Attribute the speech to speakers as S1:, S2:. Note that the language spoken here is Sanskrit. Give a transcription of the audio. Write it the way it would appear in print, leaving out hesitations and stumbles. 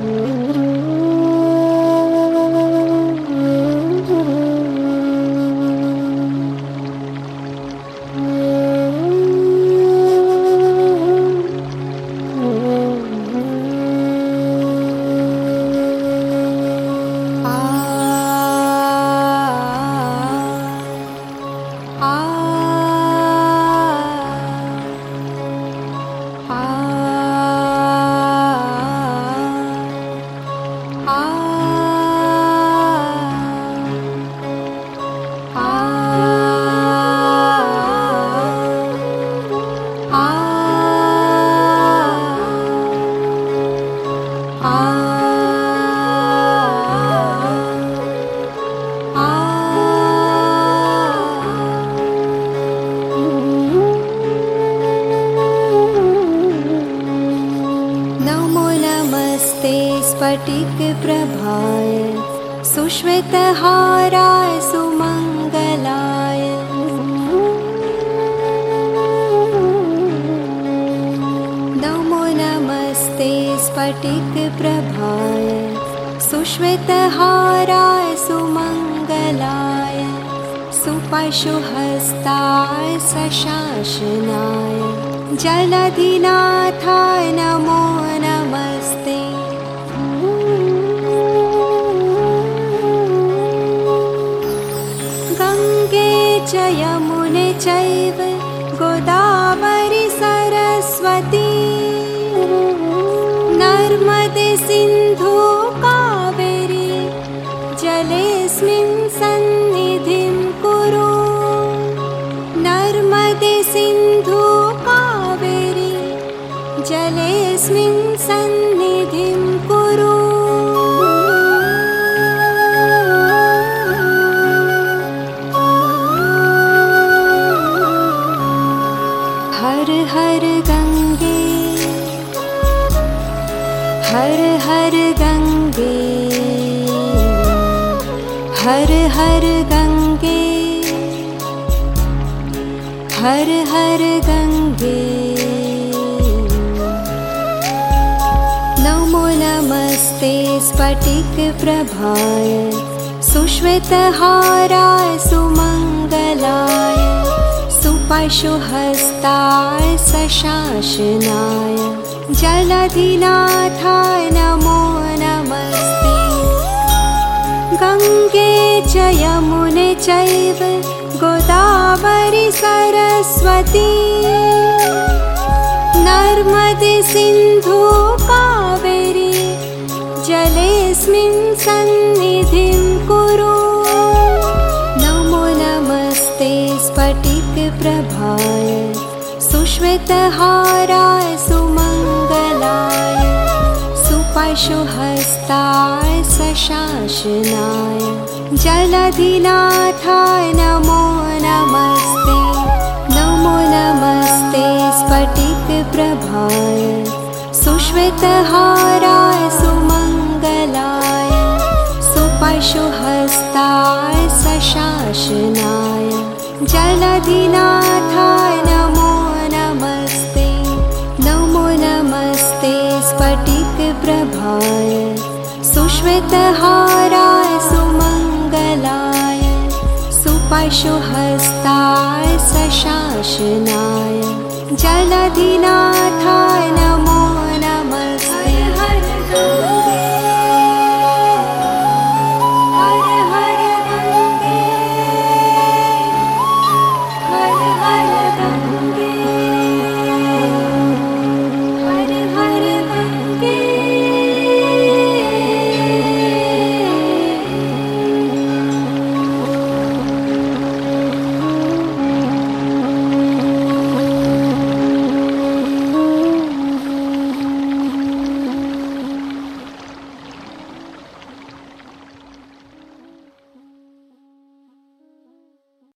S1: स्फटिकप्रभाय सुश्वेतहाराय सुमङ्गलाय नमो नमस्ते स्फटिकप्रभाय सुश्वेतहाराय सुमङ्गलाय सुपशुहस्ताय सशासनाय जलधिनाथाय नमो नमस्ते। गङ्गे च यमुने चैव गोदावरी सरस्वती नर्मदे सिन्धु कावेरी जलेऽस्मिन् सन्निधिं कुरु। नर्मदे सिन्धु कावेरी जलेऽस्मिन् सन्निधिं कुरु। हर हर गंगे हर हर गंगे हर हर गंगे हर हर गंगे। नमो नमस्ते स्फटिकप्रभाय सुश्वेतहाराय सुमङ्गलाय सुपशुहस्ताय सशासनाय जलधिनाथाय नमो नमस्ते। गङ्गे च यमुने चैव गोदावरी सरस्वती नर्मदे सिन्धु कावेरी जलेऽस्मिन् सन्निधिं कुरु। नमो नमस्ते स्फटिकप्रभाय सुश्वेतहाराय सुमङ्गलाय सुपशुहस्ताय सशासनाय जलधिनाथाय नमो नमस्ते। नमो नमस्ते स्फटिकप्रभाय सुश्वेतहाराय सुमङ्गलाय सुपशुहस्ताय सशासनाय जलधिनाथाय नमो नमस्ते। नमो नमस्ते स्फटिकप्रभाय सुश्वेतहाराय सुमङ्गलाय सुपशुहस्ताय सशासनाय जलधिनाथाय नमो